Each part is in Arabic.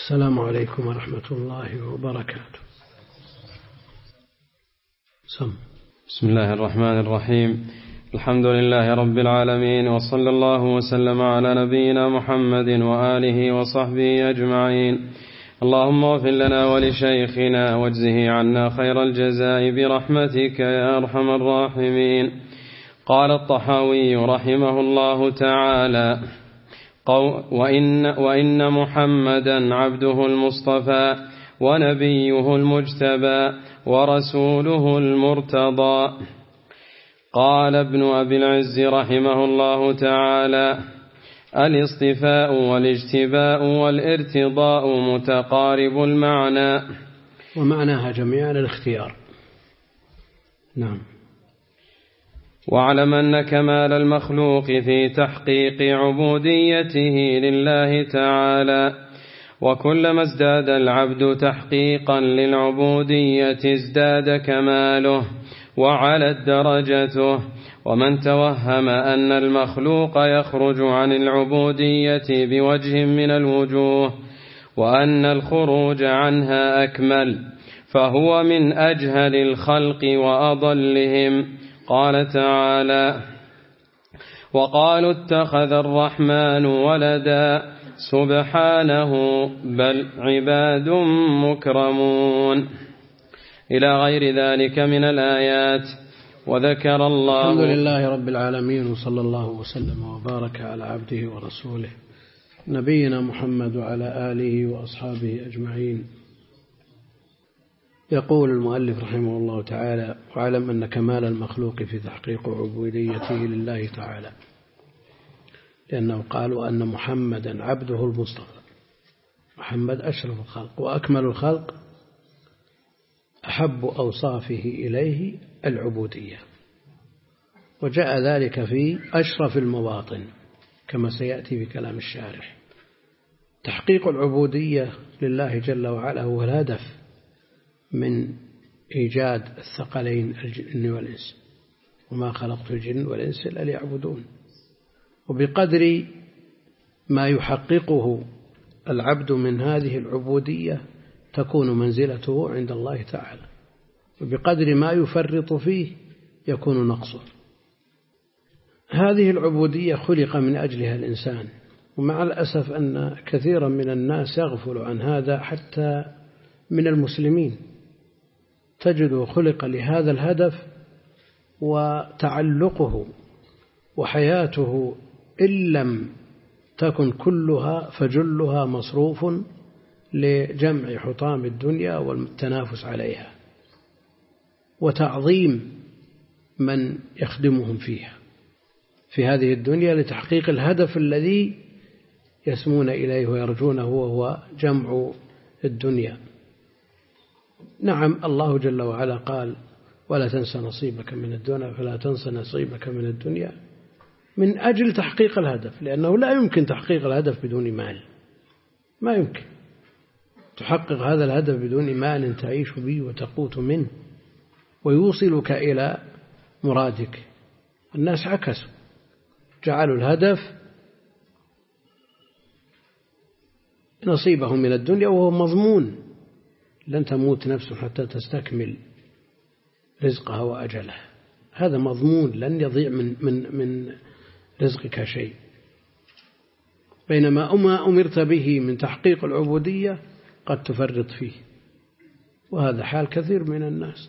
السلام عليكم ورحمة الله وبركاته. بسم الله الرحمن الرحيم. الحمد لله رب العالمين، وصلى الله وسلم على نبينا محمد وآله وصحبه أجمعين. اللهم اغفر لنا ولشيخنا واجزه عنا خير الجزاء برحمتك يا أرحم الراحمين. قال الطحاوي رحمه الله تعالى: وإن محمدا عبده المصطفى ونبيه المجتبى ورسوله المرتضى. قال ابن أبي العز رحمه الله تعالى: الاصطفاء والاجتباء والارتضاء متقارب المعنى، ومعناها جميعا الاختيار. نعم. واعلم أن كمال المخلوق في تحقيق عبوديته لله تعالى، وكلما ازداد العبد تحقيقا للعبودية ازداد كماله وعلت درجته. ومن توهم أن المخلوق يخرج عن العبودية بوجه من الوجوه وأن الخروج عنها أكمل فهو من أجهل الخلق وأضلهم. قال تعالى: وقالوا اتخذ الرحمن ولدا سبحانه بل عباد مكرمون، إلى غير ذلك من الآيات. وذكر الله. الحمد لله رب العالمين، وصلى الله وسلم وبارك على عبده ورسوله نبينا محمد وعلى آله وأصحابه أجمعين. يقول المؤلف رحمه الله تعالى: واعلم أن كمال المخلوق في تحقيق عبوديته لله تعالى، لأنه قالوا أن محمدا عبده المصطفى. محمد أشرف الخلق وأكمل الخلق، أحب أوصافه إليه العبودية، وجاء ذلك في أشرف المواطن كما سيأتي في كلام الشارح. تحقيق العبودية لله جل وعلا هو الهدف من إيجاد الثقلين الجن والإنس، وما خلقت الجن والإنس إلا ليعبدون. وبقدر ما يحققه العبد من هذه العبودية تكون منزلته عند الله تعالى، وبقدر ما يفرط فيه يكون نقصه. هذه العبودية خلق من أجلها الإنسان، ومع الأسف أن كثيرا من الناس يغفل عن هذا حتى من المسلمين. تجد خلق لهذا الهدف، وتعلقه وحياته إن لم تكن كلها فجلها مصروف لجمع حطام الدنيا والتنافس عليها، وتعظيم من يخدمهم فيها في هذه الدنيا لتحقيق الهدف الذي يسمون إليه ويرجونه، وهو جمع الدنيا. نعم، الله جل وعلا قال: ولا تنسى نصيبك من الدنيا، فلا تنسى نصيبك من الدنيا، من أجل تحقيق الهدف، لأنه لا يمكن تحقيق الهدف بدون مال. ما يمكن تحقق هذا الهدف بدون مال تعيش به وتقوت منه ويوصلك إلى مرادك. الناس عكسوا، جعلوا الهدف نصيبهم من الدنيا، وهو مضمون. لن تموت نفس حتى تستكمل رزقها وأجلها، هذا مضمون، لن يضيع من رزقك شيء. بينما ما أمرت به من تحقيق العبودية قد تفرط فيه، وهذا حال كثير من الناس.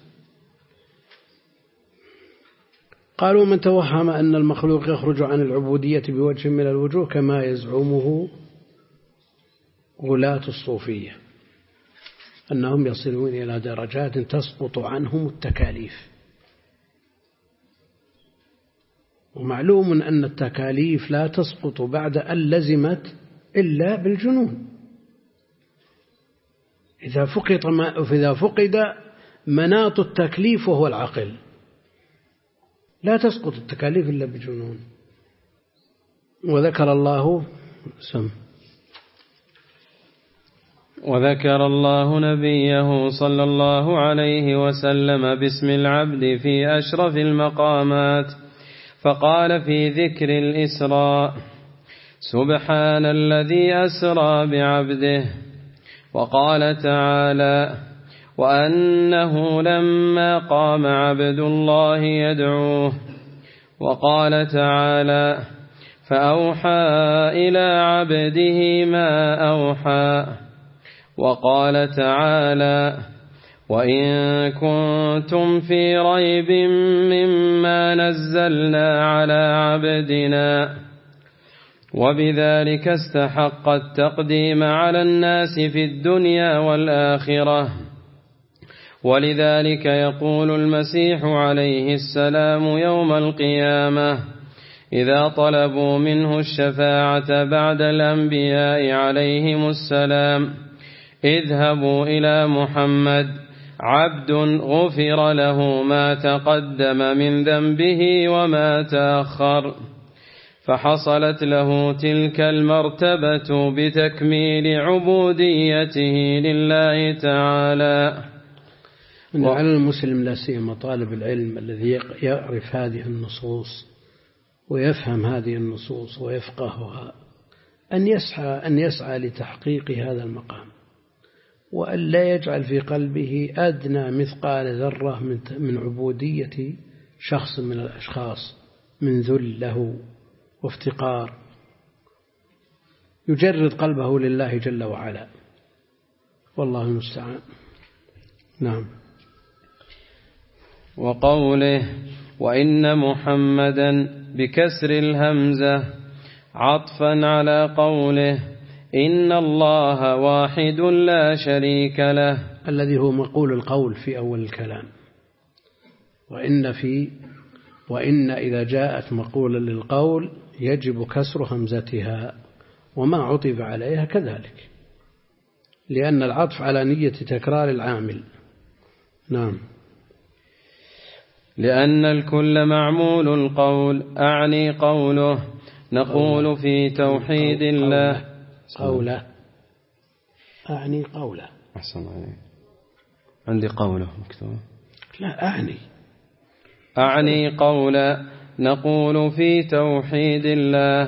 قالوا: من توهم أن المخلوق يخرج عن العبودية بوجه من الوجوه كما يزعمه غلاة الصوفية، أنهم يصلون إلى درجات تسقط عنهم التكاليف. ومعلوم أن التكاليف لا تسقط بعد أن لزمت إلا بالجنون. إذا فقد مناط التكليف وهو العقل لا تسقط التكاليف إلا بجنون. وذكر الله نبيه صلى الله عليه وسلم باسم العبد في أشرف المقامات، فقال في ذكر الإسراء: سبحان الذي أسرى بعبده وقال تعالى: وأنه لما قام عبد الله يدعوه. وقال تعالى: فأوحى إلى عبده ما أوحى. وقال تعالى: وإن كنتم في ريب مما نزلنا على عبدنا. وبذلك استحق التقديم على الناس في الدنيا والآخرة. ولذلك يقول المسيح عليه السلام يوم القيامة إذا طلبوا منه الشفاعة بعد الأنبياء عليهم السلام: اذهبوا إلى محمد عبد غفر له ما تقدم من ذنبه وما تأخر. فحصلت له تلك المرتبة بتكميل عبوديته لله تعالى. على المسلم لا سيما طالب العلم الذي يعرف هذه النصوص ويفهم هذه النصوص ويفقهها أن يسعى لتحقيق هذا المقام، وأن لا يجعل في قلبه أدنى مثقال ذرة من عبودية شخص من الأشخاص، من ذل له وافتقار، يجرد قلبه لله جل وعلا، والله المستعان. نعم. وقوله: وإن محمدا بكسر الهمزة عطفا على قوله: إن الله واحد لا شريك له، الذي هو مقول القول في أول الكلام. وإن إذا جاءت مقولا للقول يجب كسر همزتها، وما عطف عليها كذلك، لأن العطف على نية تكرار العامل. نعم. لأن الكل معمول القول، أعني قوله. نقول في توحيد الله قوله، أعني قوله. أحسن عليك، عندي قوله مكتوب. لا، أعني قولا. نقول في توحيد الله.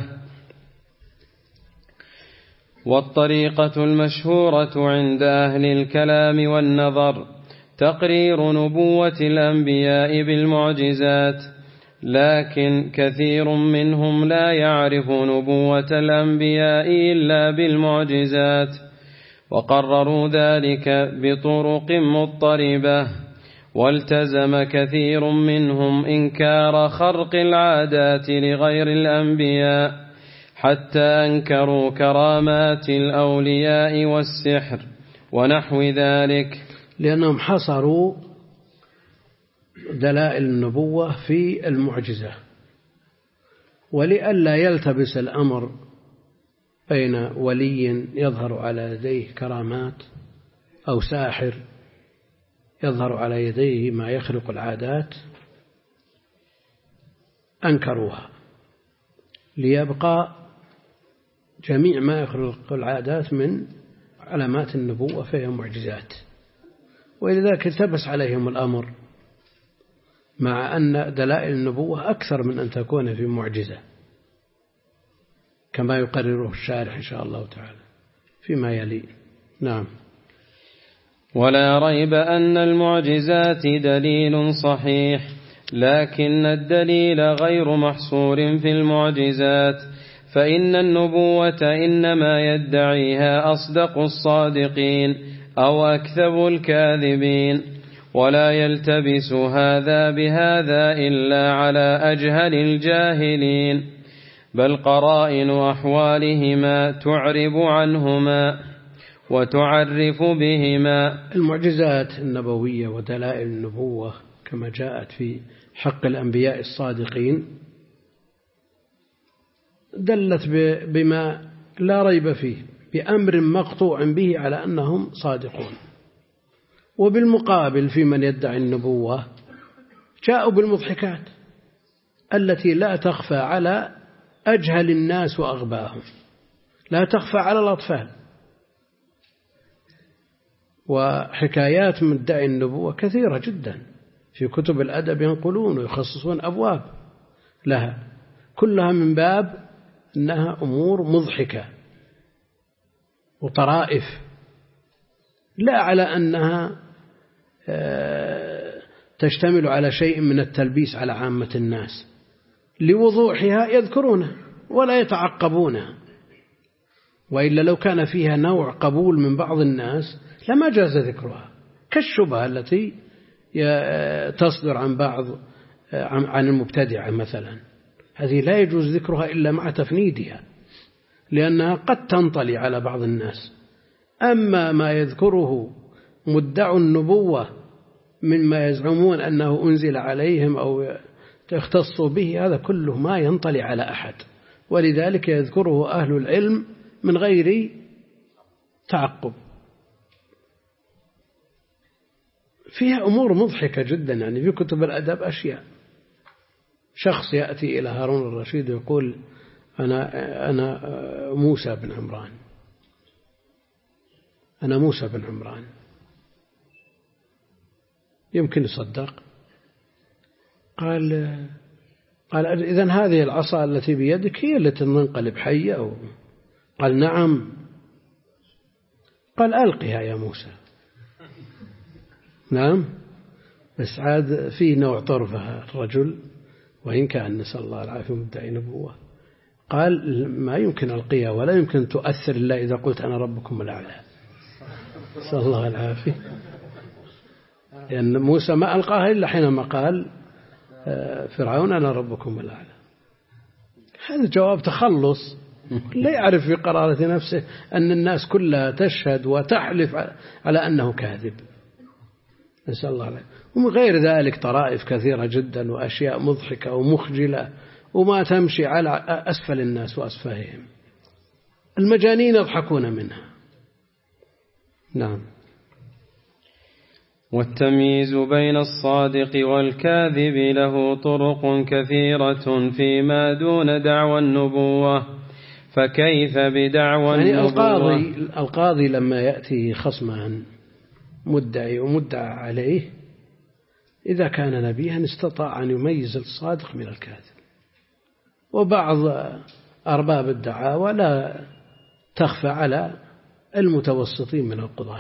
والطريقة المشهورة عند أهل الكلام والنظر تقرير نبوة الأنبياء بالمعجزات، لكن كثير منهم لا يعرف نبوة الأنبياء إلا بالمعجزات، وقرروا ذلك بطرق مضطربة، والتزم كثير منهم إنكار خرق العادات لغير الأنبياء، حتى أنكروا كرامات الأولياء والسحر ونحو ذلك، لأنهم حصروا دلائل النبوة في المعجزة، ولئلا يلتبس الأمر بين ولي يظهر على يديه كرامات أو ساحر يظهر على يديه ما يخرق العادات، أنكروها ليبقى جميع ما يخرق العادات من علامات النبوة فهي معجزات، ولذلك التبس عليهم الأمر، مع أن دلائل النبوة أكثر من أن تكون في معجزة، كما يقرره الشارح إن شاء الله تعالى فيما يلي. نعم. ولا ريب أن المعجزات دليل صحيح، لكن الدليل غير محصور في المعجزات، فإن النبوة إنما يدعيها أصدق الصادقين أو أكذب الكاذبين، ولا يلتبس هذا بهذا إلا على أجهل الجاهلين، بل قرائن أحوالهما تعرب عنهما وتعرف بهما. المعجزات النبوية ودلائل النبوة كما جاءت في حق الأنبياء الصادقين دلت بما لا ريب فيه، بأمر مقطوع به على أنهم صادقون. وبالمقابل في من يدعي النبوة جاءوا بالمضحكات التي لا تخفى على أجهل الناس وأغباهم، لا تخفى على الأطفال. وحكايات مدعي النبوة كثيرة جدا في كتب الأدب، ينقلون ويخصصون أبواب لها، كلها من باب أنها أمور مضحكة وطرائف لا على أنها تشتمل على شيء من التلبيس على عامة الناس، لوضوحها يذكرونه ولا يتعقبونها، وإلا لو كان فيها نوع قبول من بعض الناس لما جاز ذكرها، كالشبهة التي تصدر عن المبتدعة مثلا، هذه لا يجوز ذكرها إلا مع تفنيدها، لأنها قد تنطلي على بعض الناس. أما ما يذكره مدعو النبوة مما يزعمون أنه أنزل عليهم أو يختصوا به، هذا كله ما ينطلي على أحد، ولذلك يذكره أهل العلم من غير تعقب. فيها أمور مضحكة جدا، يعني في كتب الأدب أشياء، شخص يأتي إلى هارون الرشيد ويقول أنا موسى بن عمران، أنا موسى بن عمران، يمكن يصدق؟ قال إذن هذه العصا التي بيدك هي التي تنقلب حية؟ قال نعم. قال ألقها يا موسى. نعم، بس عاد في نوع طرفها الرجل، وإن كان نسأل الله العافية مدعي نبوة، قال ما يمكن ألقيها ولا يمكن تؤثر إلا إذا قلت أنا ربكم الأعلى، نسأل الله العافية، لأن موسى ما ألقاها إلا حينما قال فرعون أنا ربكم الأعلى. هذا جواب تخلص، لا يعرف في قرارة نفسه أن الناس كلها تشهد وتحلف على أنه كاذب، نسأل الله عليه. ومن غير ذلك طرائف كثيرة جدا وأشياء مضحكة ومخجلة وما تمشي على أسفل الناس وأسفههم، المجانين يضحكون منها. نعم. والتمييز بين الصادق والكاذب له طرق كثيرة فيما دون دعوى النبوة، فكيف بدعوى النبوة؟ القاضي لما يأتي خصمان مدعي ومدعى عليه، إذا كان نبيها استطاع أن يميز الصادق من الكاذب، وبعض أرباب الدعاوى لا تخفى على المتوسطين من القضاة،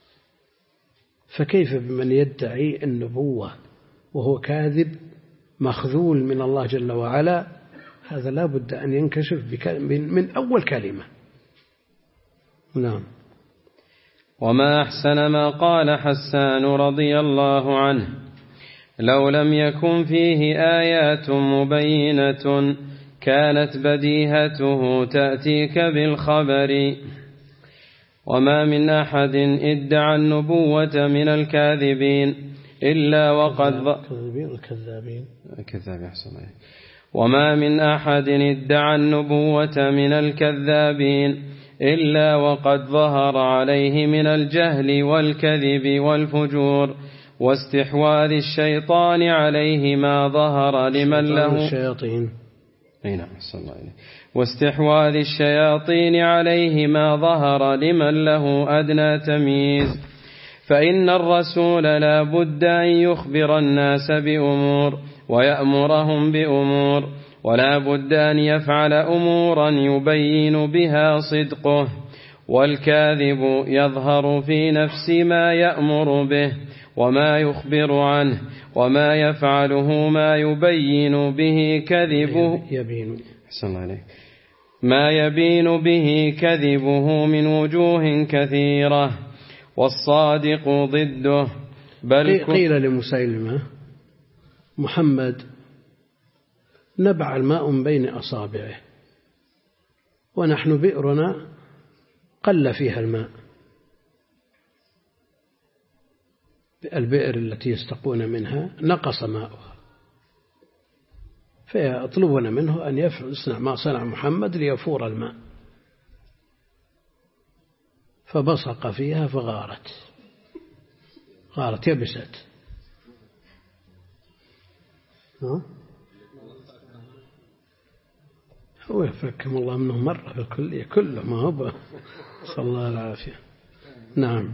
فكيف بمن يدعي النبوة وهو كاذب مخذول من الله جل وعلا؟ هذا لا بد أن ينكشف من أول كلمة. نعم. وما أحسن ما قال حسان رضي الله عنه: لو لم يكن فيه آيات مبينة كانت بديهته تأتيك بالخبر. وما من أحد ادعى النبوة من الكاذبين إلا وقد وما من أحد ادعى النبوة من الكذابين إلا وقد ظهر عليه من الجهل والكذب والفجور واستحواذ الشيطان عليه ما ظهر لمن له واستحواذ الشياطين عليه ما ظهر لمن له أدنى تمييز. فإن الرسول لا بد أن يخبر الناس بأمور ويأمرهم بأمور، ولا بد أن يفعل أمورا يبين بها صدقه، والكاذب يظهر في نفس ما يأمر به وما يخبر عنه، وما يفعله ما يبين به كذبه ما يبين به كذبه من وجوه كثيرة، والصادق ضده. بل قيل لمسيلمة: محمد نبع الماء من بين أصابعه ونحن بئرنا قل فيها الماء، البئر التي يستقون منها نقص ماؤها، فيطلبون منه أن يصنع ما صنع محمد ليفور الماء، فبصق فيها فغارت يبست. هو يفكم الله منه مرة في الكلية كله، ما هو صلى الله العافية. نعم.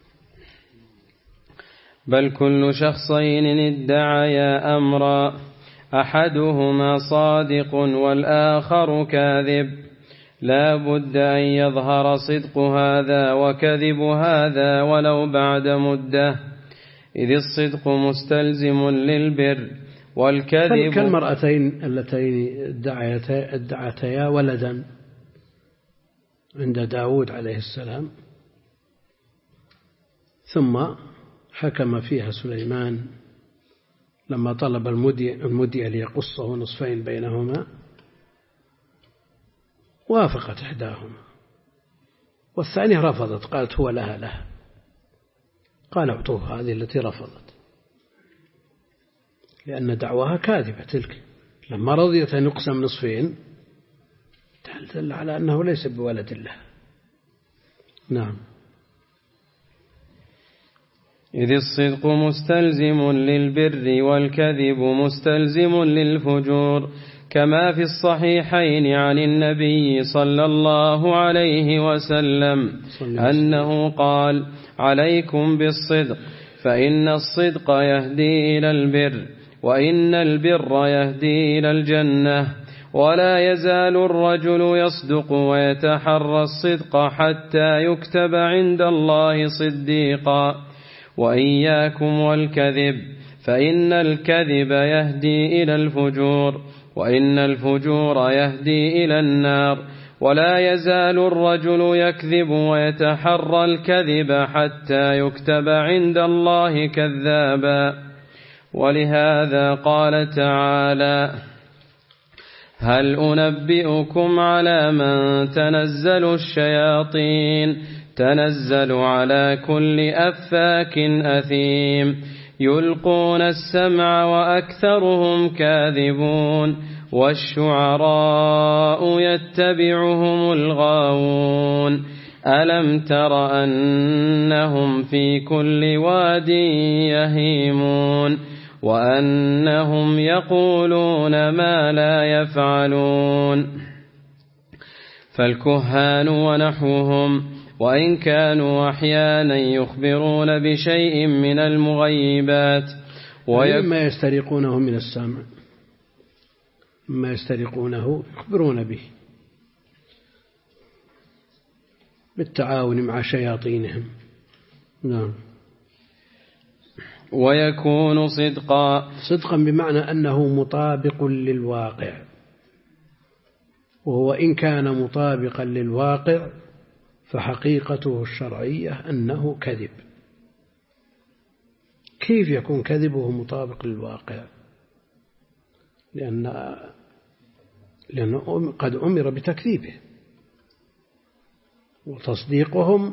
بل كل شخصين ادعيا أمرا أحدهما صادق والآخر كاذب، لا بد أن يظهر صدق هذا وكذب هذا ولو بعد مدة، إذ الصدق مستلزم للبر والكذب كالمرأتين اللتين ادعتيا ولدا عند داود عليه السلام، ثم حكم فيها سليمان لما طلب المدي ليقصه نصفين بينهما، وافقت إحداهما والثانية رفضت، قالت هو لها، قال اعطوها هذه التي رفضت، لأن دعواها كاذبة تلك، لما رضيت أن يقسم نصفين دل على أنه ليس بولد الله. نعم. إذ الصدق مستلزم للبر والكذب مستلزم للفجور، كما في الصحيحين عن النبي صلى الله عليه وسلم أنه قال: عليكم بالصدق فإن الصدق يهدي إلى البر، وإن البر يهدي إلى الجنة، ولا يزال الرجل يصدق ويتحرى الصدق حتى يكتب عند الله صديقا. وإياكم والكذب فإن الكذب يهدي إلى الفجور، وإن الفجور يهدي إلى النار، ولا يزال الرجل يكذب ويتحرى الكذب حتى يكتب عند الله كذابا. ولهذا قال تعالى: هل أنبئكم على من تنزل الشياطين؟ تنزل على كل أفاك أثيم، يلقون السمع وأكثرهم كاذبون، والشعراء يتبعهم الغاوون. ألم تر أنهم في كل واد يهيمون، وأنهم يقولون ما لا يفعلون. فالكهان ونحوهم وإن كانوا أحيانا يخبرون بشيء من المغيبات مما يسترقونه من السمع، مما يسترقونه يخبرون به بالتعاون مع شياطينهم. نعم. ويكون صدقا بمعنى أنه مطابق للواقع، وهو إن كان مطابقا للواقع فحقيقته الشرعية أنه كذب. كيف يكون كذبه مطابق للواقع؟ لأنه قد أمر بتكذيبه، وتصديقهم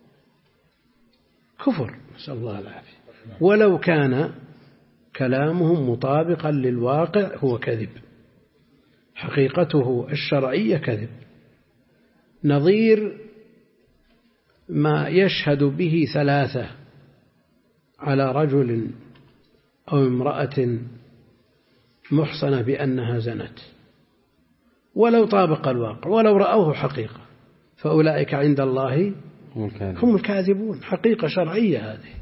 كفر، نسأل الله العافية. ولو كان كلامهم مطابقا للواقع هو كذب، حقيقته الشرعية كذب، نظير ما يشهد به ثلاثة على رجل أو امرأة محصنة بأنها زنت، ولو طابق الواقع ولو رأوه حقيقة، فأولئك عند الله هم الكاذبون. حقيقة شرعية هذه،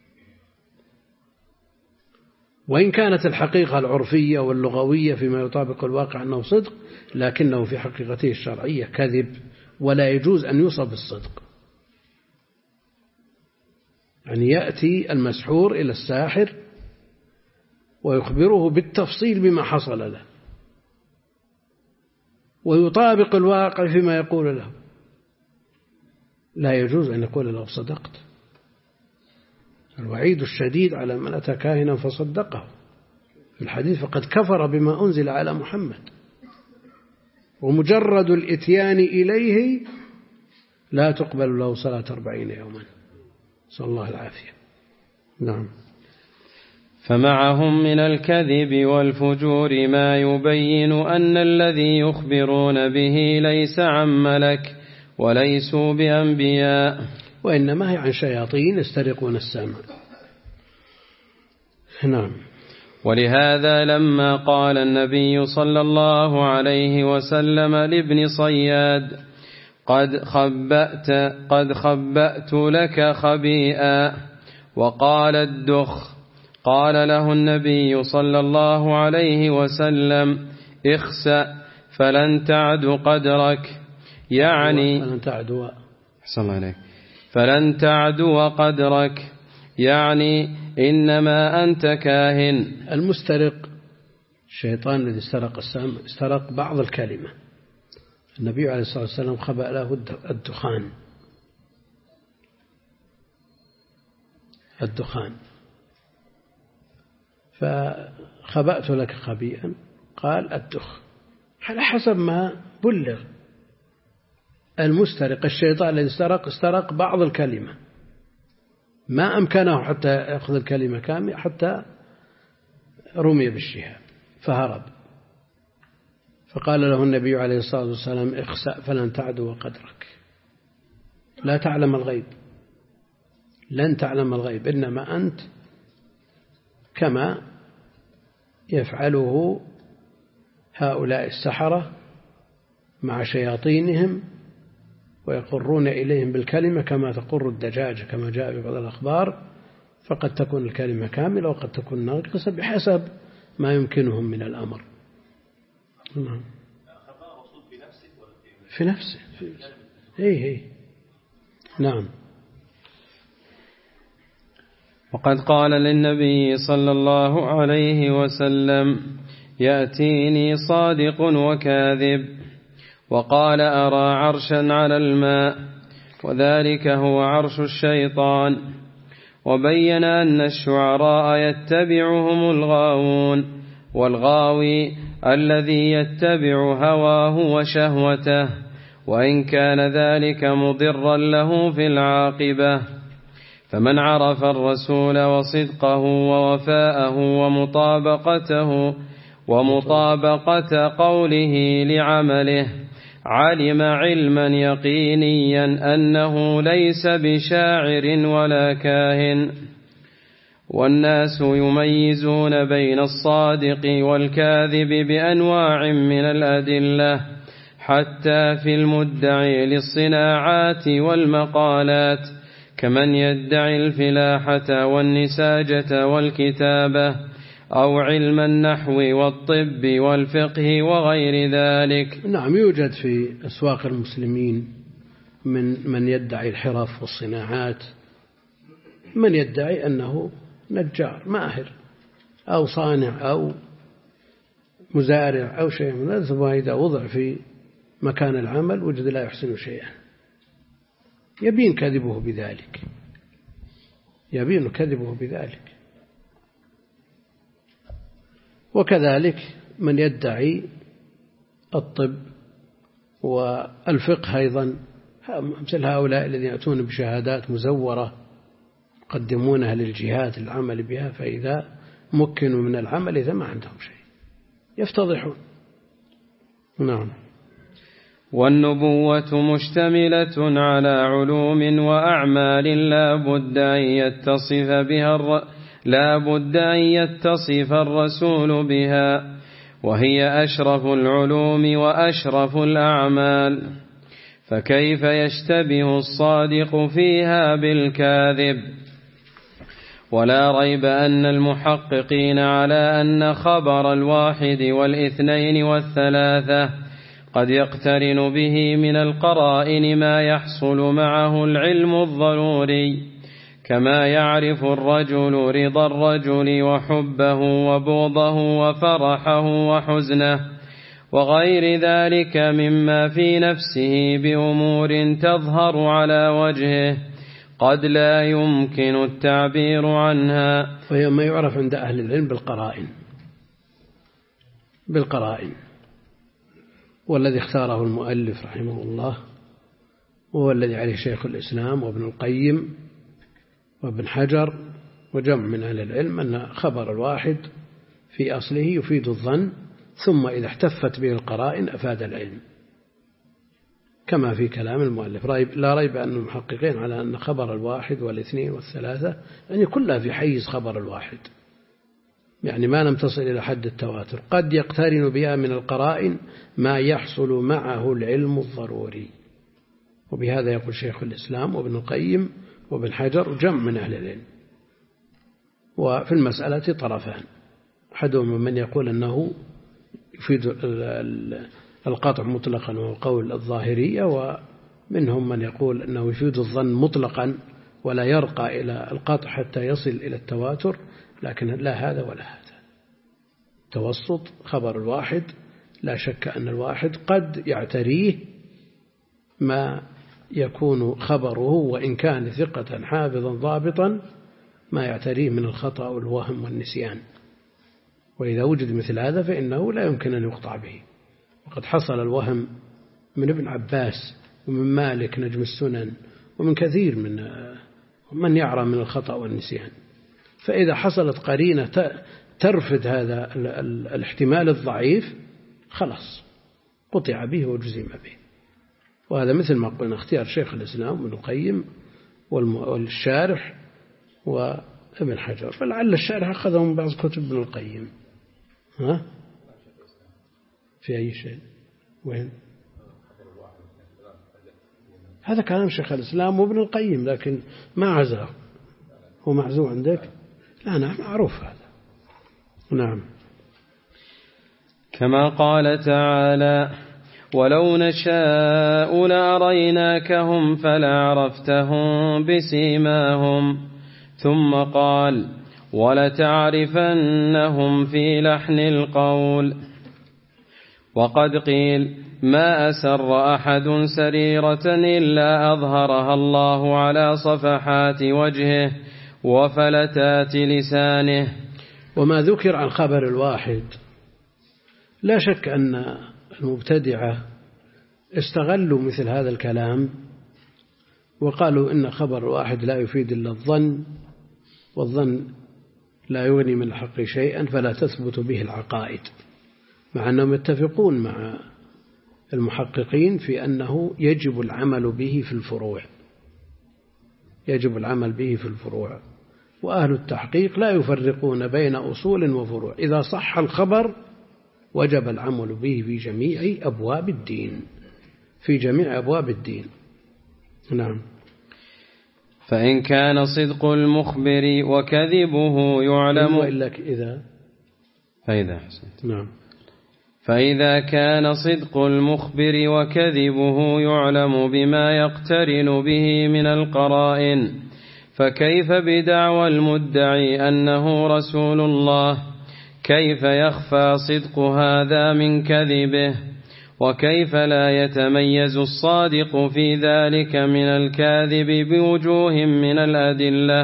وإن كانت الحقيقة العرفية واللغوية فيما يطابق الواقع أنه صدق، لكنه في حقيقته الشرعية كذب، ولا يجوز أن يوصف بالصدق. يعني يأتي المسحور إلى الساحر ويخبره بالتفصيل بما حصل له، ويطابق الواقع فيما يقول له، لا يجوز أن يقول له صدقت. الوعيد الشديد على من أتى كاهنا فصدقه في الحديث فقد كفر بما أنزل على محمد، ومجرد الإتيان إليه لا تقبل له صلاة 40 يوما، صلى الله العافية. نعم. فمعهم من الكذب والفجور ما يبين أن الذي يخبرون به ليس عن ملك وليسوا بأنبياء، وإنما هي عن شياطين يسترقون السمع. نعم. ولهذا لما قال النبي صلى الله عليه وسلم لابن صياد: قد خبأت لك خبيئا، وقال الدخ، قال له النبي صلى الله عليه وسلم: اخسأ فلن تعد قدرك، يعني فلن تعدو أحسن الله عليك فلن تعدو قدرك، يعني إنما أنت كاهن. المسترق الشيطان الذي استرق بعض الكلمة. النبي عليه الصلاة والسلام خبأ له الدخان فخبأت لك خبيئا، قال الدخ، على حسب ما بلغ. المسترق الشيطان الذي استرق بعض الكلمة، ما أمكنه حتى يأخذ الكلمة كاملة، حتى رمي بالشهاب فهرب. فقال له النبي عليه الصلاة والسلام اخسأ فلن تعدو قدرك، لا تعلم الغيب، لن تعلم الغيب، إنما أنت كما يفعله هؤلاء السحرة مع شياطينهم، ويقرون إليهم بالكلمة كما تقر الدجاجة، كما جاء في بعض الأخبار، فقد تكون الكلمة كاملة وقد تكون ناقصة بحسب ما يمكنهم من الأمر. نعم. في نفسه هي. نعم. وقد قال للنبي صلى الله عليه وسلم يأتيني صادق وكاذب، وقال أرى عرشا على الماء، وذلك هو عرش الشيطان. وبين أن الشعراء يتبعهم الغاوون، والغاوي الذي يتبع هواه وشهوته، وإن كان ذلك مضرا له في العاقبة. فمن عرف الرسول وصدقه ووفاءه ومطابقة قوله لعمله، علم علما يقينيا أنه ليس بشاعر ولا كاهن. والناس يميزون بين الصادق والكاذب بأنواع من الأدلة، حتى في المدعي للصناعات والمقالات، كمن يدعي الفلاحة والنساجة والكتابة، أو علم النحو والطب والفقه وغير ذلك. نعم، يوجد في أسواق المسلمين من يدعي الحرف والصناعات، من يدعي أنه نجار ماهر أو صانع أو مزارع أو شيء من هذا، وإذا وضع في مكان العمل وجد لا يحسن شيئا، يبين كذبه بذلك. وكذلك من يدعي الطب والفقه أيضا، مثل هؤلاء الذين يأتون بشهادات مزورة يقدمونها للجهات للعمل بها، فإذا مكنوا من العمل إذا ما عندهم شيء يفتضحون. نعم. والنبوة مشتملة على علوم وأعمال لا بد أن يتصف الرسول بها، وهي أشرف العلوم وأشرف الأعمال، فكيف يشتبه الصادق فيها بالكاذب؟ ولا ريب أن المحققين على أن خبر الواحد والاثنين والثلاثة قد يقترن به من القرائن ما يحصل معه العلم الضروري، كما يعرف الرجل رضا الرجل وحبه وبغضه وفرحه وحزنه وغير ذلك مما في نفسه بأمور تظهر على وجهه قد لا يمكن التعبير عنها. وهي ما يعرف عند أهل العلم بالقرائن، والذي اختاره المؤلف رحمه الله وهو الذي عليه شيخ الإسلام وابن القيم وابن حجر وجمع من أهل العلم، أن خبر الواحد في أصله يفيد الظن، ثم إذا احتفت به القرائن أفاد العلم، كما في كلام المؤلف. لا ريب أن المحققين على أن خبر الواحد والاثنين والثلاثة يعني كلها في حيز خبر الواحد، يعني ما لم تصل إلى حد التواتر، قد يقترن بها من القرائن ما يحصل معه العلم الضروري. وبهذا يقول شيخ الإسلام وابن القيم وابن حجر وجمع من أهل العلم. وفي المسألة طرفان، أحدهم من يقول أنه يفيد القطع مطلقا وهو قول الظاهرية، ومنهم من يقول أنه يفيد الظن مطلقا ولا يرقى إلى القطع حتى يصل إلى التواتر، لكن لا هذا ولا هذا. توسط خبر الواحد لا شك أن الواحد قد يعتريه ما يكون خبره وإن كان ثقة حافظا ضابطا ما يعتريه من الخطأ والوهم والنسيان، وإذا وجد مثل هذا فإنه لا يمكن أن يقطع به. وقد حصل الوهم من ابن عباس ومن مالك نجم السنن ومن كثير من يعرى من الخطأ والنسيان. فإذا حصلت قرينة ترفض هذا الاحتمال الضعيف خلاص قطع به وجزم به. وهذا مثل ما قلنا اختيار شيخ الإسلام ابن القيم والشارح وابن حجر، فلعل الشارح أخذه من بعض كتب ابن القيم. ها؟ في أي شيء؟ وين؟ هذا كلام شيخ الإسلام وابن القيم لكن ما عزاه. هو معزو عندك؟ لا نعم معروف هذا. نعم. كما قال تعالى: ولو نشاء لأريناكهم فلعرفتهم بسيماهم، ثم قال: ولتعرفنهم في لحن القول. وقد قيل: ما أسر أحد سريرة إلا أظهرها الله على صفحات وجهه وفلتات لسانه. وما ذكر عن خبر الواحد لا شك أن المبتدعة استغلوا مثل هذا الكلام وقالوا إن خبر الواحد لا يفيد إلا الظن، والظن لا يغني من الحق شيئا فلا تثبت به العقائد، مع أنهم يتفقون مع المحققين في أنه يجب العمل به في الفروع، يجب العمل به في الفروع. وأهل التحقيق لا يفرقون بين أصول وفروع، إذا صح الخبر وجب العمل به في جميع أبواب الدين، في جميع أبواب الدين. نعم. فإن كان صدق المخبر وكذبه يعلم نعم. فإذا كان صدق المخبر وكذبه يعلم بما يقترن به من القرائن، فكيف بدعوى المدعي أنه رسول الله؟ كيف يخفى صدق هذا من كذبه؟ وكيف لا يتميز الصادق في ذلك من الكاذب بوجوه من الأدلة؟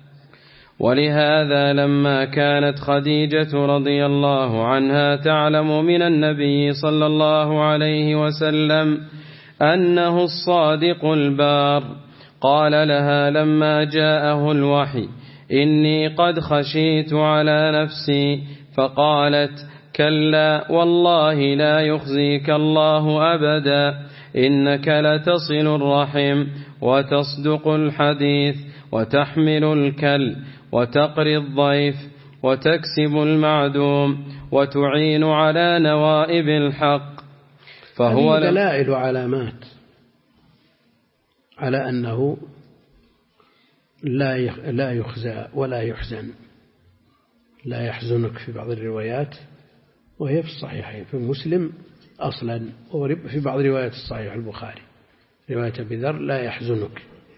ولهذا لما كانت خديجة رضي الله عنها تعلم من النبي صلى الله عليه وسلم أنه الصادق البار، قال لها لما جاءه الوحي: إني قد خشيت على نفسي، فقالت: كلا والله لا يخزيك الله أبدا، إنك لتصل الرحم وتصدق الحديث وتحمل الكل وتقري الضيف وتكسب المعدوم وتعين على نوائب الحق. فهو دلائل وعلامات على أنه لا يخزى ولا يحزن. لا يحزنك في بعض الروايات وهي في الصحيحين، في مسلم أصلا، وفي بعض روايات الصحيح البخاري رواية أبي ذر: لا يحزنك،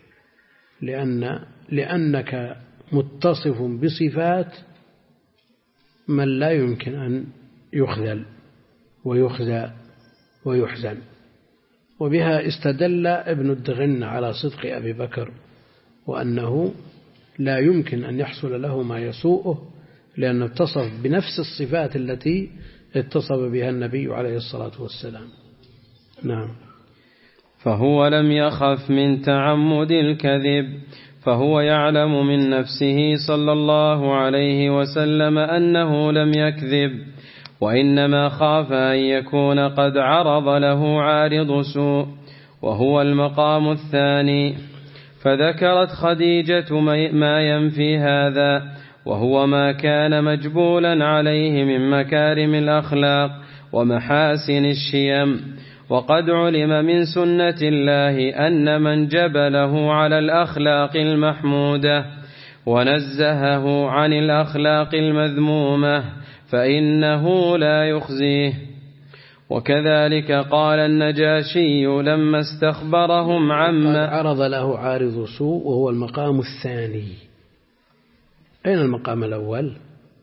لأنك متصف بصفات من لا يمكن أن يخذل ويخزى ويحزن. وبها استدل ابن الدغن على صدق أبي بكر، وأنه لا يمكن أن يحصل له ما يسوءه، لأنه اتصف بنفس الصفات التي اتصف بها النبي عليه الصلاة والسلام. نعم. فهو لم يخف من تعمد الكذب، فهو يعلم من نفسه صلى الله عليه وسلم أنه لم يكذب، وإنما خاف أن يكون قد عرض له عارض سوء، وهو المقام الثاني. فذكرت خديجة ما ينفي هذا، وهو ما كان مجبولا عليه من مكارم الأخلاق ومحاسن الشيم. وقد علم من سنة الله أن من جبله على الأخلاق المحمودة ونزهه عن الأخلاق المذمومة فإنه لا يخزيه. وكذلك قال النجاشي لما استخبرهم عما عرض له عارض سوء وهو المقام الثاني. أين المقام الأول؟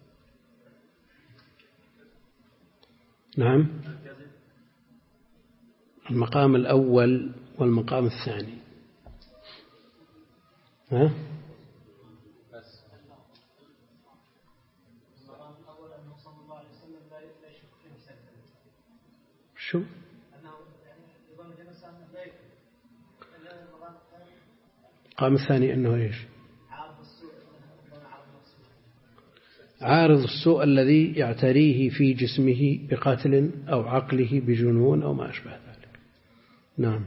نعم، المقام الأول والمقام الثاني. ها؟ شو؟ المقام الثاني أنه إيش؟ عارض السوء الذي يعتريه في جسمه بقتل أو عقله بجنون أو ما أشبه ذلك. نعم.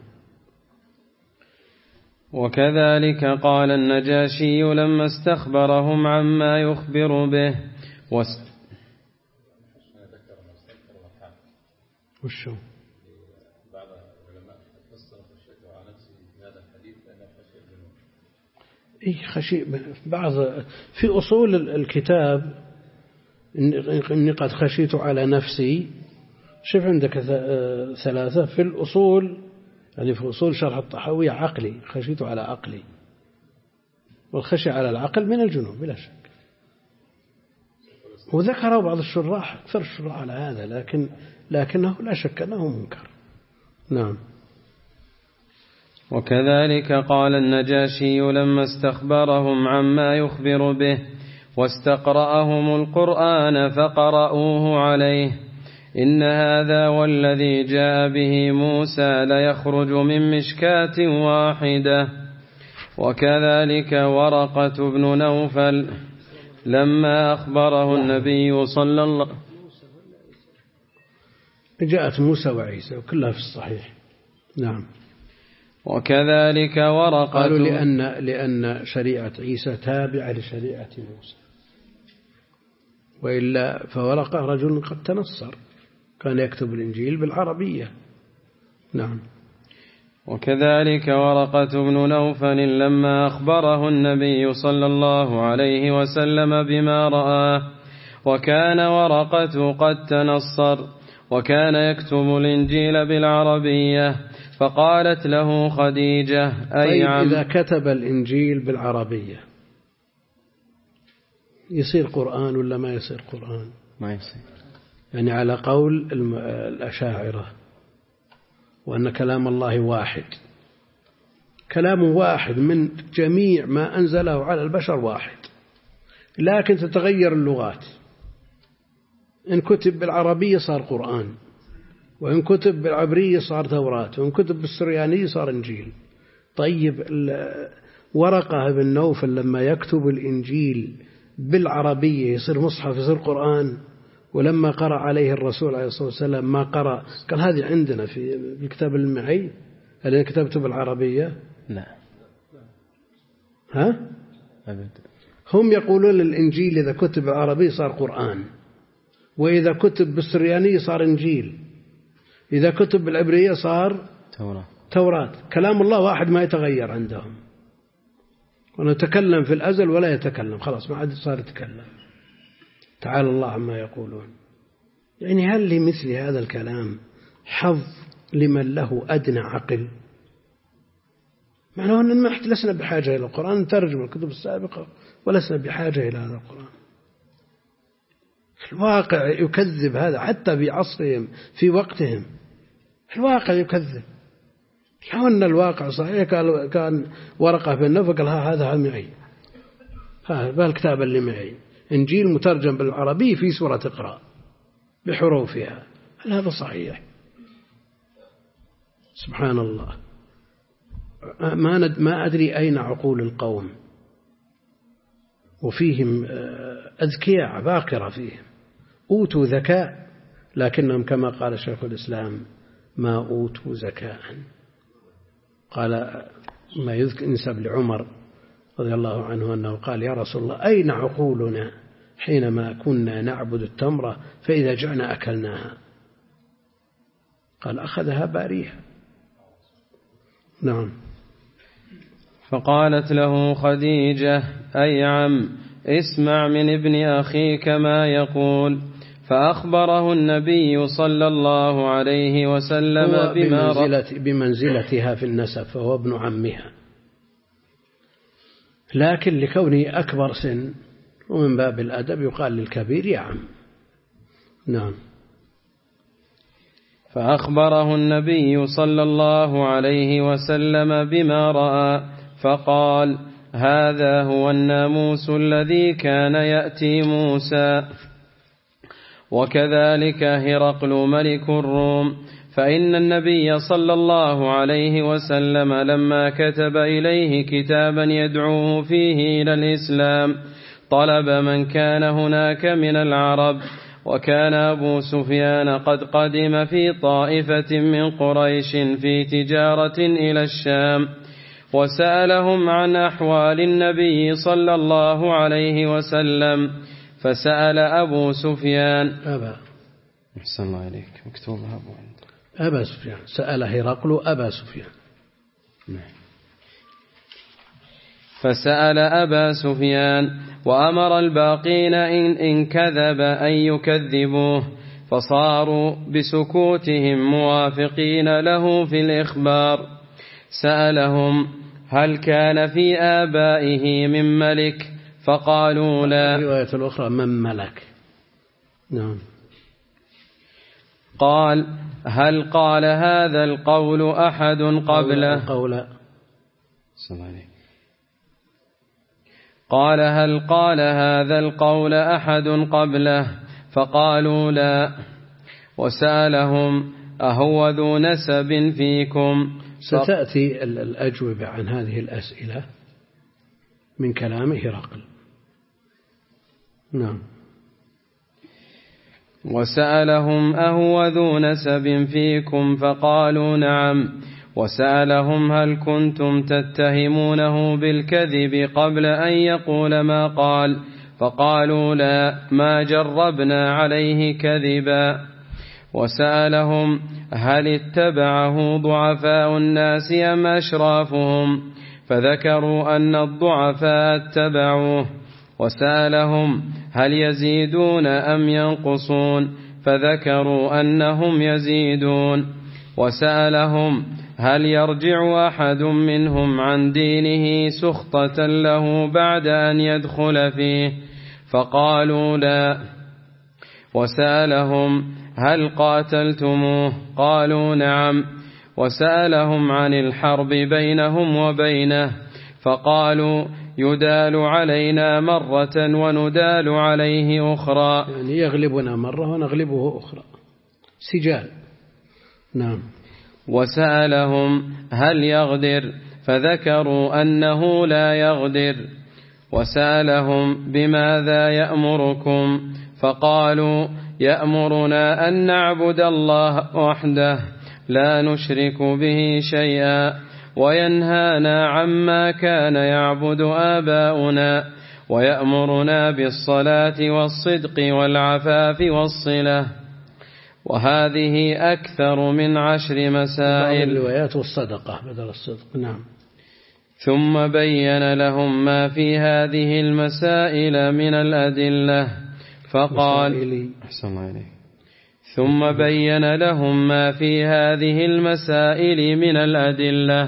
وكذلك قال النجاشي لما استخبرهم عما يخبر به وشو؟ بعض العلماء فسر خشيته على نفسه بهذا الحديث لأنه خشية الجنون. خشي بعض في أصول الكتاب إني قد خشيت على نفسي. شوف عندك ثلاثة في الأصول، يعني في أصول شرح الطحاوية عقلي، خشيت على عقلي، والخشي على العقل من الجنون بلا شك. وذكروا بعض الشراح، أكثر الشراح على هذا، لكنه لا شك أنه منكر. نعم. وكذلك قال النجاشي لما استخبرهم عما يخبر به واستقرأهم القرآن فقرأوه عليه إن هذا والذي جاء به موسى ليخرج من مشكاة واحدة. وكذلك ورقة بن نوفل لما أخبره النبي صلى الله عليه وسلم جاءت موسى وعيسى وكلها في الصحيح. نعم. وكذلك ورقة قالوا لأن شريعة عيسى تابعة لشريعة موسى، وإلا فورقة رجل قد تنصر كان يكتب الإنجيل بالعربية. نعم. وكذلك ورقة بن نوفل لما أخبره النبي صلى الله عليه وسلم بما رآه وكان ورقة قد تنصر وكان يكتب الإنجيل بالعربية فقالت له خديجة أي عم إذا كتب الإنجيل بالعربية يصير قرآن ولا ما يصير قرآن؟ ما يصير، يعني على قول الأشاعرة وأن كلام الله واحد، كلام واحد من جميع ما أنزله على البشر واحد، لكن تتغير اللغات. إن كتب بالعربية صار قرآن، وإن كتب بالعبرية صار توراة، وإن كتب بالسريانية صار إنجيل. طيب ورقة بن نوفل لما يكتب الإنجيل بالعربية يصير مصحف، يصير قرآن. ولما قرأ عليه الرسول عليه الصلاة والسلام ما قرأ قال هذه عندنا في الكتاب المعي، هل كتبته بالعربية؟ لا. ها؟ أبدا. هم يقولون الإنجيل إذا كتب بالعربية صار قرآن، وإذا كتب بالسريانية صار إنجيل، إذا كتب بالعبرية صار توراة. كلام الله واحد ما يتغير عندهم، ونتكلم في الأزل ولا يتكلم، خلاص ما عاد صار يتكلم. تعالى الله عما يقولون. يعني هل لمثل هذا الكلام حظ لمن له أدنى عقل؟ معناه أننا لسنا بحاجة إلى القرآن، نترجم الكتب السابقة ولسنا بحاجة إلى هذا القرآن. الواقع يكذب هذا حتى في عصرهم في وقتهم، الواقع يكذب. لو أن الواقع صحيح كان ورقة بن نوفل قال هذا معي، هذا الكتاب اللي معي إنجيل مترجم بالعربي في سورة اقرأ بحروفها، هل هذا صحيح؟ سبحان الله. ما أدري أين عقول القوم، وفيهم أذكياء عباقرة، فيهم أوتوا ذكاء، لكنهم كما قال شيخ الإسلام ما أوتوا ذكاء. قال ما ينسب لعمر رضي الله عنه أنه قال يا رسول الله أين عقولنا حينما كنا نعبد التمرة فإذا جعنا أكلناها؟ قال أخذها باريها. نعم. فقالت له خديجة أي عم اسمع من ابن أخيك ما يقول، فأخبره النبي صلى الله عليه وسلم بمنزلتها في النسب، فهو ابن عمها، لكن لكونه أكبر سن ومن باب الأدب يقال للكبير يا عم. نعم. فأخبره النبي صلى الله عليه وسلم بما رأى فقال: هذا هو الناموس الذي كان يأتي موسى. وكذلك هرقل ملك الروم، فإن النبي صلى الله عليه وسلم لما كتب إليه كتابا يدعوه فيه إلى الإسلام طلب من كان هناك من العرب، وكان أبو سفيان قد قدم في طائفة من قريش في تجارة إلى الشام، وسألهم عن أحوال النبي صلى الله عليه وسلم، فسأل أبو سفيان أحسن الله عليك مكتوبها أبا سفيان، سأل هرقل أبا سفيان. فسأل أبا سفيان وأمر الباقين إن كذب أن يكذبوه، فصاروا بسكوتهم موافقين له في الإخبار. سألهم: هل كان في آبائه من ملك؟ فقالوا لا. الرواية الأخرى من ملك. نعم. قال: هل قال هذا القول أحد قبله؟ قال: هل قال هذا القول أحد قبله؟ فقالوا لا. وسألهم: أهو ذو نسب فيكم؟ ستأتي الأجوبة عن هذه الأسئلة من كلام هرقل. نعم. وسألهم: أهو ذو نسب فيكم؟ فقالوا نعم. وسألهم: هل كنتم تتهمونه بالكذب قبل أن يقول ما قال؟ فقالوا لا، ما جربنا عليه كذبا. وسألهم: هل اتبعه ضعفاء الناس أم أشرافهم؟ فذكروا أن الضعفاء اتبعوه. وسألهم: هل يزيدون أم ينقصون؟ فذكروا أنهم يزيدون. وسألهم: هل يرجع أحد منهم عن دينه سخطة له بعد أن يدخل فيه؟ فقالوا لا. وسألهم: هل قاتلتموه؟ قالوا نعم. وسألهم عن الحرب بينهم وبينه، فقالوا: يدال علينا مرة وندال عليه أخرى، يعني يغلبنا مرة ونغلبه أخرى، سجال. نعم. وسألهم: هل يغدر؟ فذكروا أنه لا يغدر. وسألهم: بماذا يأمركم؟ فقالوا: يأمرنا أن نعبد الله وحده لا نشرك به شيئا، وينهانا عما كان يعبد آباؤنا، ويأمرنا بالصلاة والصدق والعفاف والصلة. وهذه أكثر من 10 مسائل. الروايات والصدقة بدل الصدق. نعم. ثم بين لهم ما في هذه المسائل من الأدلة، فقال: ثم بين لهم ما في هذه المسائل من الأدلة،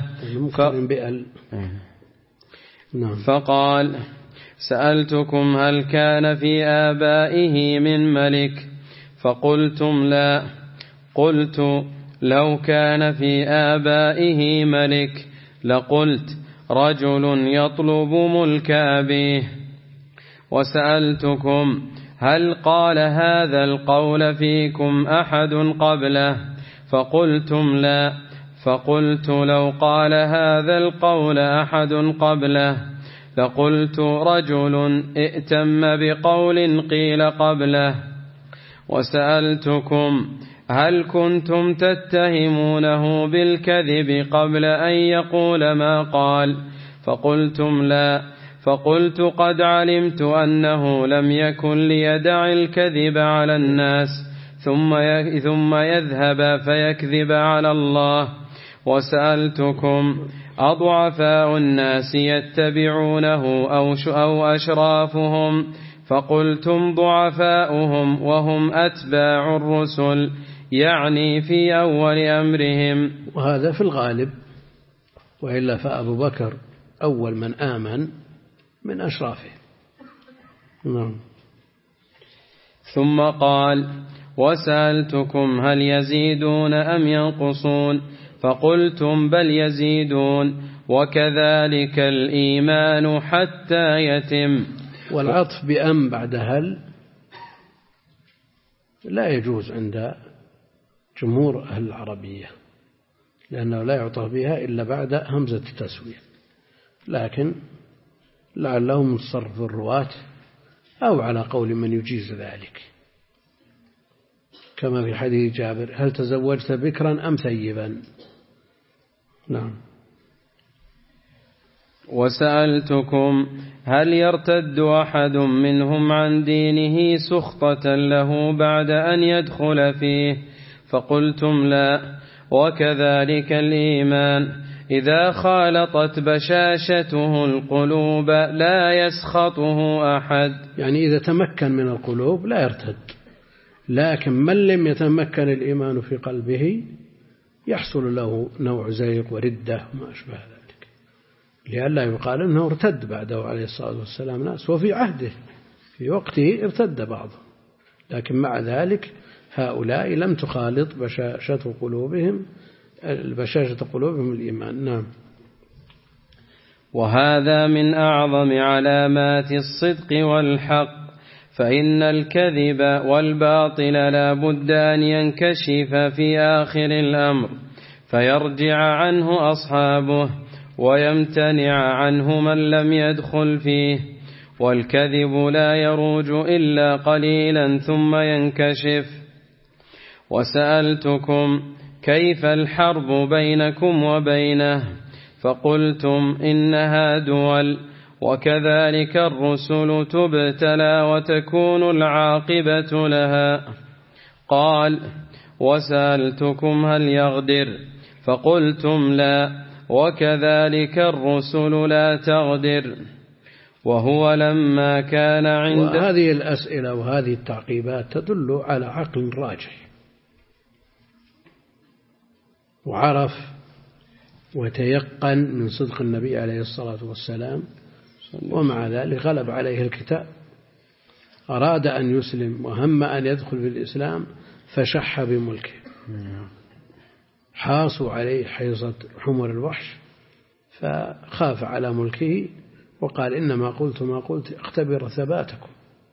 فقال: سألتكم: هل كان في آبائه من ملك؟ فقلتم لا. قلت: لو كان في آبائه ملك لقلت: رجل يطلب ملك أبيه. وسألتكم: هل قال هذا القول فيكم أحد قبله؟ فقلتم لا. فقلت: لو قال هذا القول أحد قبله لقلت: رجل ائتم بقول قيل قبله. وسألتكم: هل كنتم تتهمونه بالكذب قبل أن يقول ما قال؟ فقلتم لا. فقلت: قد علمت أنه لم يكن ليدع الكذب على الناس ثم يذهب فيكذب على الله. وسألتكم: أضعفاء الناس يتبعونه أو أشرافهم؟ فقلتم ضعفاؤهم وهم أتباع الرسل، يعني في أول أمرهم. وهذا في الغالب، وإلا فأبو بكر أول من آمن من أشرافه. نعم. ثم قال: وسألتكم هل يزيدون أم ينقصون؟ فقلتم بل يزيدون، وكذلك الإيمان حتى يتم. والعطف بأم بعد هل لا يجوز عند جمهور أهل العربية، لأنه لا يعطف بها إلا بعد همزة التسوية، لكن لعلهم من تصرف الرواة أو على قول من يجيز ذلك، كما في حديث جابر: هل تزوجت بكرا أم ثيبا؟ نعم. وسألتكم هل يرتد أحد منهم عن دينه سخطة له بعد أن يدخل فيه؟ فقلتم لا، وكذلك الإيمان إذا خالطت بشاشته القلوب لا يسخطه أحد. يعني إذا تمكن من القلوب لا يرتد، لكن من لم يتمكن الإيمان في قلبه يحصل له نوع زيغ وردة وما أشبه ذلك، لئلا يقال أنه ارتد بعده عليه الصلاة والسلام ناس، وفي عهده في وقته ارتد بعضهم، لكن مع ذلك هؤلاء لم تخالط بشاشة قلوبهم الإيمان. نعم. وهذا من أعظم علامات الصدق والحق، فإن الكذب والباطل لا بد أن ينكشف في آخر الأمر فيرجع عنه أصحابه ويمتنع عنه من لم يدخل فيه، والكذب لا يروج إلا قليلا ثم ينكشف. وسألتكم كيف الحرب بينكم وبينه؟ فقلتم إنها دول، وكذلك الرسل تبتلى وتكون العاقبة لها. قال: وسألتكم هل يغدر؟ فقلتم لا، وكذلك الرسل لا تغدر. وهو لما كان عند وهذه الأسئلة وهذه التعقيبات تدل على عقل راجح، وعرف وتيقن من صدق النبي عليه الصلاة والسلام، ومع ذلك غلب عليه الكتاب، أراد أن يسلم وهم أن يدخل في الإسلام فشح بملكه، حاصوا عليه حيصة حمر الوحش فخاف على ملكه وقال: إنما قلت ما قلت اختبر ثباتكم.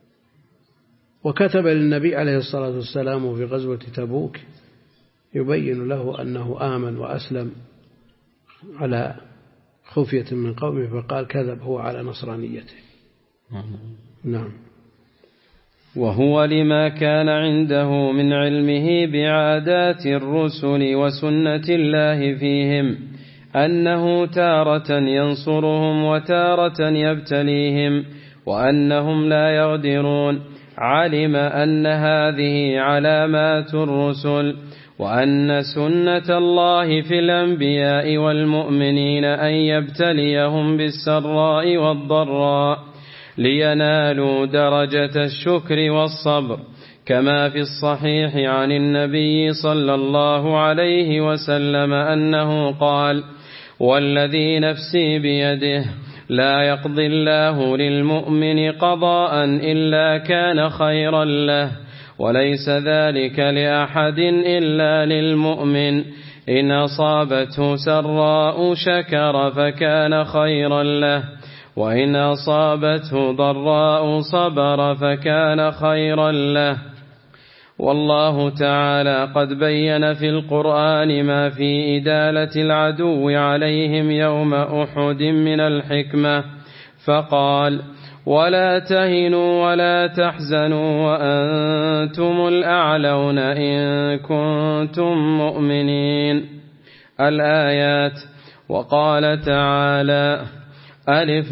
وكتب للنبي عليه الصلاة والسلام في غزوة تبوك يبين له أنه آمن وأسلم على خفية من قومه، فقال: كذب هو على نصرانيته. نعم. وهو لما كان عنده من علمه بعادات الرسل وسنة الله فيهم أنه تارة ينصرهم وتارة يبتليهم وأنهم لا يغدرون، علم أن هذه علامات الرسل، وأن سنة الله في الأنبياء والمؤمنين أن يبتليهم بالسراء والضراء لينالوا درجة الشكر والصبر، كما في الصحيح عن النبي صلى الله عليه وسلم أنه قال: والذي نفسي بيده لا يقضي الله للمؤمن قضاء إلا كان خيرا له، وليس ذلك لأحد إلا للمؤمن، إن أصابته سراء شكر فكان خيرا له، وإن أصابته ضراء صبر فكان خيرا له. والله تعالى قد بين في القرآن ما في إدالة العدو عليهم يوم أحد من الحكمة، فقال: ولا تهنوا ولا تحزنوا وأنتم الأعلون إن كنتم مؤمنين. الآيات. وقال تعالى: ألف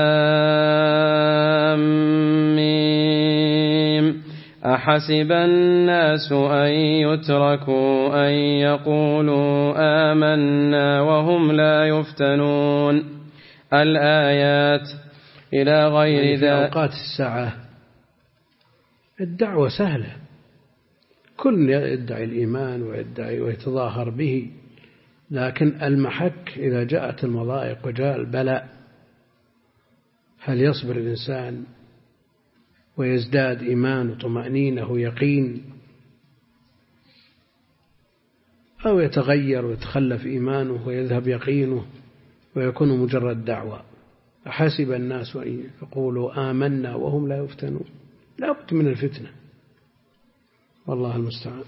لام ميم أحسب الناس أن يتركوا أن يقولوا آمنا وهم لا يفتنون. الآيات إلى غير ذلك. في أوقات الساعة الدعوة سهلة، كل يدعي الإيمان ويدعي ويتظاهر به، لكن المحك إذا جاءت المضائق وجاء البلاء هل يصبر الإنسان ويزداد إيمان وطمأنينة ويقين، أو يتغير ويتخلف إيمانه ويذهب يقينه ويكون مجرد دعوة. أحسب الناس أن يقولوا آمنا وهم لا يفتنون. لا بد من الفتنة، والله المستعان.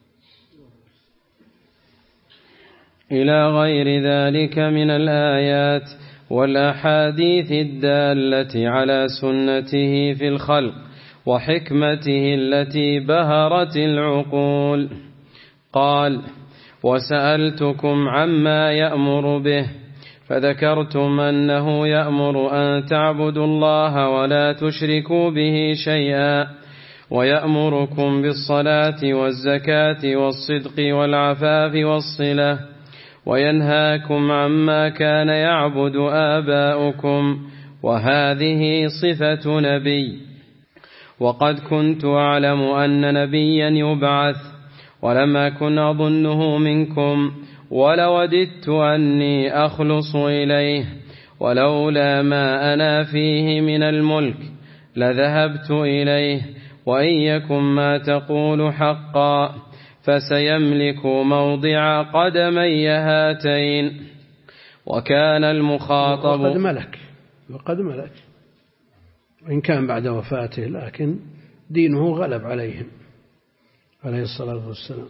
إلى غير ذلك من الآيات والأحاديث الدالة على سنته في الخلق وحكمته التي بهرت العقول. قال: وسألتكم عما يأمر به، فذكرتم أنه يأمر أن تعبدوا الله ولا تشركوا به شيئا، ويأمركم بالصلاة والزكاة والصدق والعفاف والصلة، وينهاكم عما كان يعبد آباؤكم، وهذه صفة نبي. وقد كنت أعلم أن نبيا يبعث، ولم أكن أظنه منكم، ولوددت أني أخلص إليه، ولولا ما أنا فيه من الملك لذهبت إليه، وإن يكن ما تقول حقا فسيملك موضع قدمي هاتين. وكان المخاطب وقد ملك وإن كان بعد وفاته، لكن دينه غلب عليهم عليه الصلاة والسلام.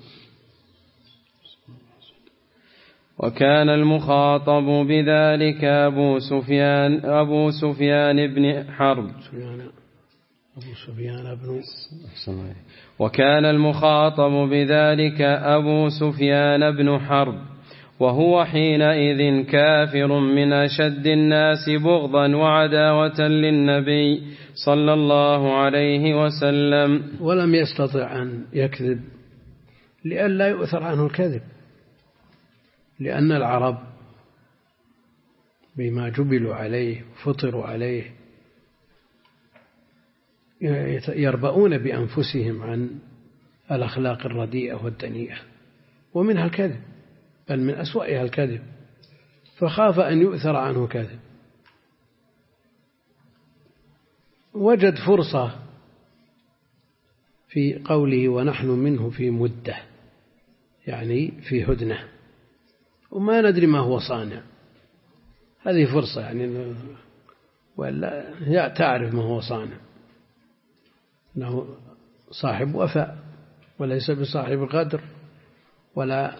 وكان المخاطب بذلك أبو سفيان بن حرب. وكان المخاطب بذلك أبو سفيان بن حرب، وهو حينئذ كافر من أشد الناس بغضا وعداوة للنبي صلى الله عليه وسلم، ولم يستطع أن يكذب لئلا يؤثر عنه الكذب، لأن العرب بما جبلوا عليه فطروا عليه يربؤون بأنفسهم عن الأخلاق الرديئة والدنيئة، ومنها الكذب، بل من أسوأها الكذب، فخاف أن يؤثر عنه كذب. وجد فرصة في قوله ونحن منه في مدة، يعني في هدنة، وما ندري ما هو صانع. هذه فرصة يعني، ولا تعرف ما هو صانع، أنه صاحب وفاء وليس بصاحب غدر ولا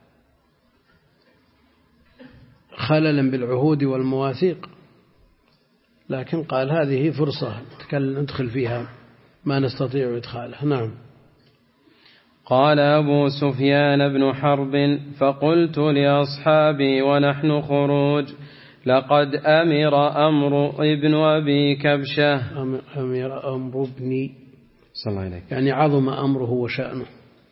خلل بالعهود والمواثيق، لكن قال هذه فرصة ندخل فيها ما نستطيع إدخالها. نعم. قال أبو سفيان بن حرب: فقلت لأصحابي ونحن خروج: لقد أمر أمر ابن أبي كبشة. أمر أمر ابني صلى الله عليه، يعني عظم أمره وشأنه.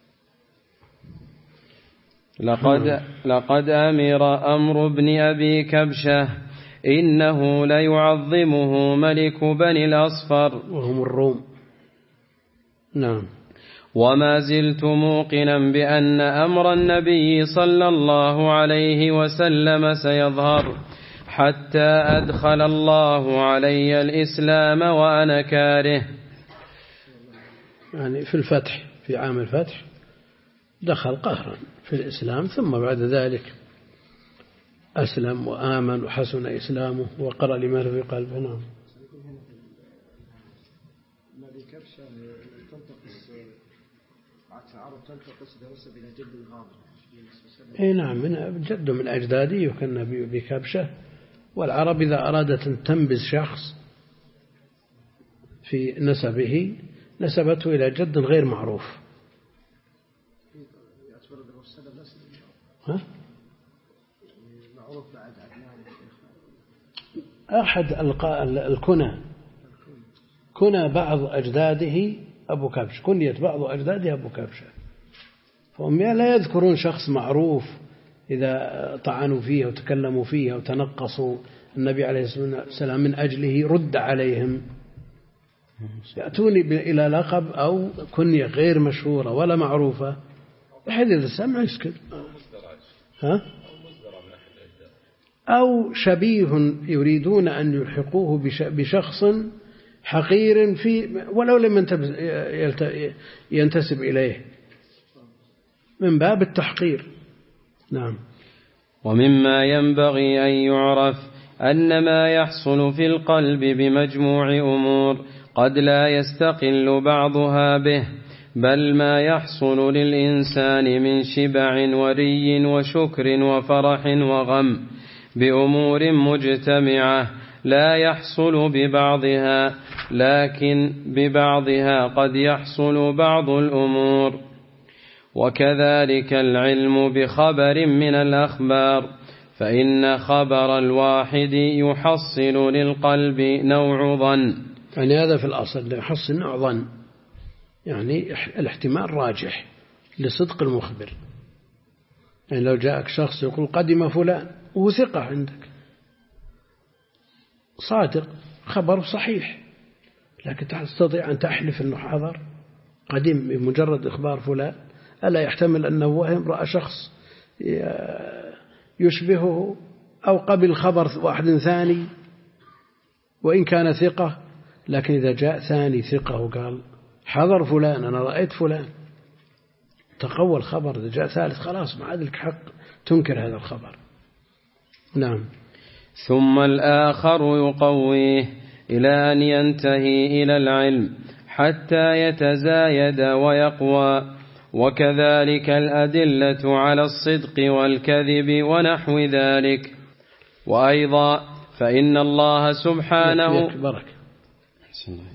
لقد أمر أمر ابن أبي كبشة إنه ليعظمه ملك بني الأصفر، وهم الروم. نعم. وما زلت موقنا بأن أمر النبي صلى الله عليه وسلم سيظهر، حتى أدخل الله علي الإسلام وأنا كاره. يعني في الفتح، في عام الفتح دخل قهرا في الإسلام، ثم بعد ذلك أسلم وآمن وحسن إسلامه وقرأ لما في قلبه. نعم. اي نعم، من جد من أجداده، وكان النبي بكبشة. والعرب إذا أرادت أن تنبذ شخص في نسبه نسبته إلى جد غير معروف. أحد الكنى، كنى بعض أجداده أبو كبش، كنية بعض أجداده أبو كبشة، فهم لا يذكرون شخص معروف إذا طعنوا فيه وتكلموا فيه وتنقصوا النبي عليه الصلاة والسلام من أجله رد عليهم، يأتوني إلى لقب أو كنية غير مشهورة ولا معروفة، بحيث إذا سمع يسكت. أو شبيه يريدون أن يلحقوه بشخص حقير ولو لم ينتسب إليه من باب التحقير. نعم. ومما ينبغي أن يعرف أن ما يحصل في القلب بمجموع أمور قد لا يستقل بعضها به، بل ما يحصل للإنسان من شبع وري وشكر وفرح وغم بأمور مجتمعة لا يحصل ببعضها، لكن ببعضها قد يحصل بعض الأمور. وكذلك العلم بخبر من الأخبار، فإن خبر الواحد يحصل للقلب نوع ظن. يعني هذا في الأصل يحصل نوع ظن، يعني الاحتمال راجح لصدق المخبر. يعني لو جاءك شخص يقول قدم فلان وهو ثقة عندك صادق خبر صحيح، لكن تستطيع أن تحلف أنه حضر قدم بمجرد إخبار فلان؟ ألا يحتمل أنه وهم رأى شخص يشبهه أو قبل خبر واحد ثاني وإن كان ثقة، لكن إذا جاء ثاني ثقة وقال حضر فلان أنا رأيت فلان تقوى الخبر. إذا جاء ثالث خلاص ما عاد لك حق تنكر هذا الخبر. نعم. ثم الآخر يقويه إلى أن ينتهي إلى العلم حتى يتزايد ويقوى. وكذلك الأدلة على الصدق والكذب ونحو ذلك. وأيضا فإن الله سبحانه